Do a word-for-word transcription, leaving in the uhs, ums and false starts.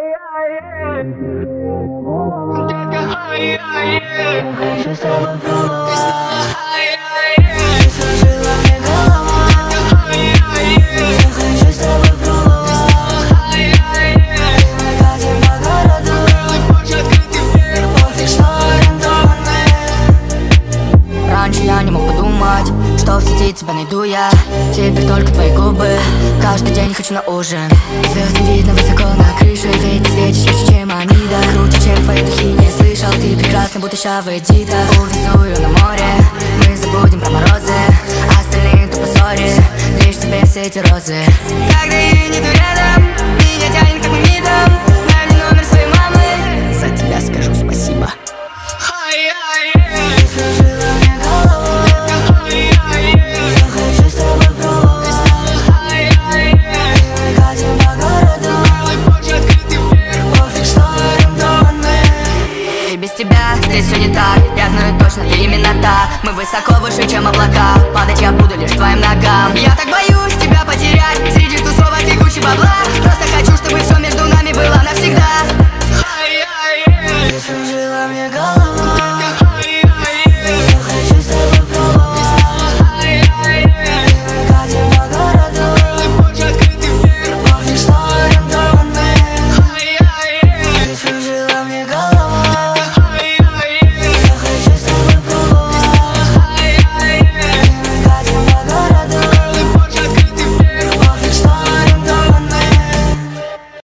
Хочу с тобой пробовать. Ты сложила мне голову. Я хочу с тобой пробовать. Мы катим по городу. Пофиг, что арендованные. Раньше я не мог подумать, что в сети тебя найду я. Теперь только твои губы. Каждый день хочу на ужин. Звезды видно высоко на крыше. Ведь ты светишь ярче, чем они. Да круче, чем твои духи, не слышал. Ты прекрасна, будто щава Эдита. Увезу ее на море. Мы забудем про морозы. Остальные тупо ссори. Лишь тебе все эти розы. Когда ее нету рядом, меня тянет как магнитом. Дай мне номер своей мамы. За тебя скажу спасибо. Ты сложила мне голову. Я хочу с тобой пробовать. Мы катим по городу. Пофиг, что арендованные. И без тебя здесь все не так. Я знаю точно, ты именно та. Мы высоко выше, чем облака. Падать я буду лишь твоим ногам.